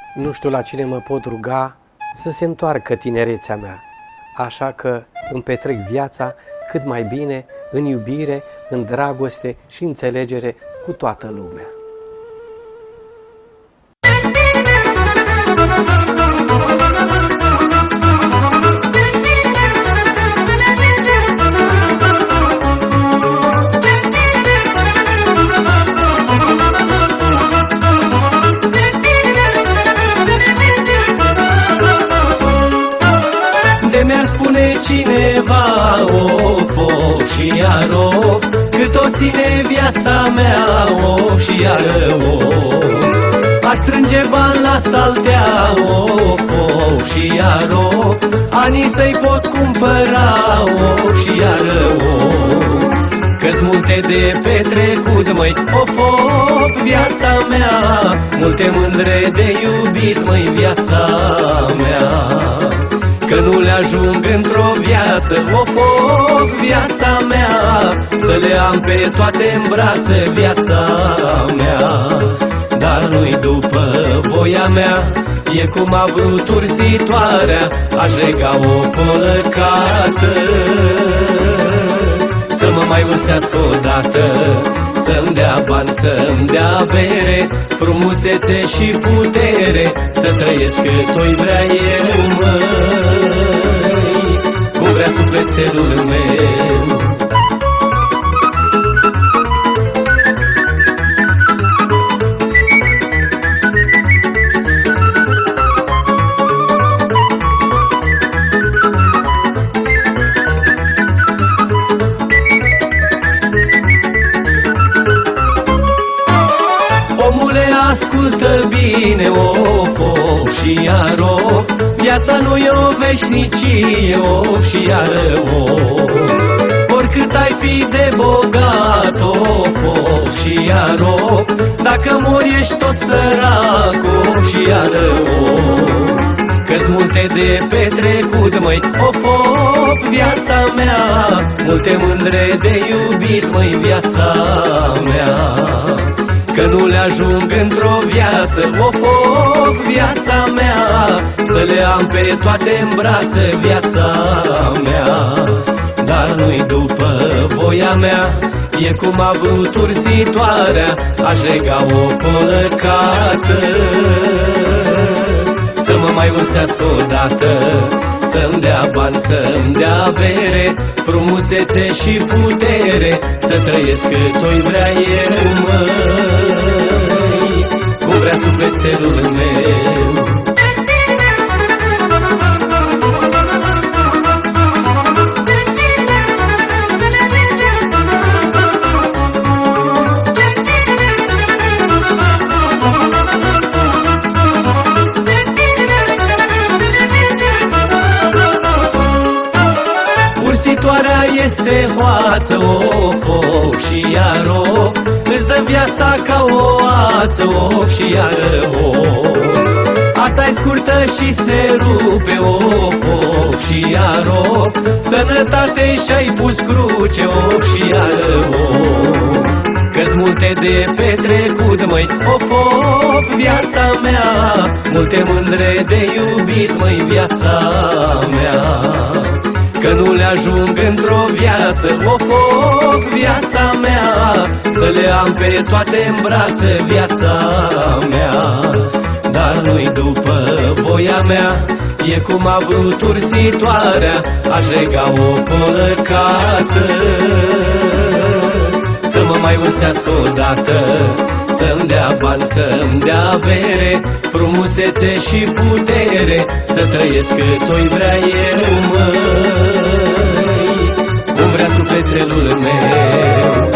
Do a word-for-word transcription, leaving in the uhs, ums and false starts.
Nu știu la cine mă pot ruga să se întoarcă tinerețea mea, așa că îmi petrec viața cât mai bine, în iubire, în dragoste și înțelegere cu toată lumea. De mi-ar spune cineva of, of și iar of, cât o ține viața mea, of și iar of. Aș strânge bani la saltea, of, of și iar of, anii să-i pot cumpăra, of și iar of. Că-s multe de petrecut, măi, of, of, viața mea, multe mândre de iubit, măi, viața mea. Că nu le ajung într-o viață, of, of, viața mea, să le am pe toate în brațe, viața mea. Dar nu-i după voia mea, e cum a vrut ursitoarea, aș lega o colăcată, să mă mai ursească odată, să-mi dea bani, să-mi dea avere, frumusețe și putere, să trăiesc cât o-i vrea eu, măi, cum vrea sufletelul meu. Ascultă bine, of, of și iar of, viața nu e o veșnicie, of și iar of. Oricât ai fi de bogat, of, of și iar of, dacă mori ești tot sărac, of și iar of. Că-s multe de petrecut, măi, of, of, viața mea, multe mândre de iubit, măi, viața mea. Că nu le ajung într-o viață, of, of, viața mea, să le am pe toate în brațe, viața mea. Dar nu-i după voia mea, e cum a vrut ursitoarea, aș lega o colăcată, să mă mai ursească odată, să-mi dea bani, să-mi dea avere, frumusețe și putere, să trăiesc cât o-i vrea eu, măi, cum vrea sufletelul meu. Ursitoarea este hoață, of, of și iar of, îți dă viața ca o ață, of și iar of. Ața-i scurtă și se rupe, of, of și iar of, sănătate și-ai pus cruce, of și iar of. Că-s multe de petrecut, măi, of, of, viața mea, multe mândre de iubit, măi, viața mea. Că nu le ajung într-o viață, of, of, viața mea, să le am pe toate în brațe, viața mea. Dar nu-i după voia mea, e cum a vrut ursitoarea, aș lega o colăcată, să mă mai ursească odată, să-mi dea bani, să-mi dea avere, frumusețe și putere, să trăiesc cât o-i vrea eu, măi, cum vrea sufletelul meu.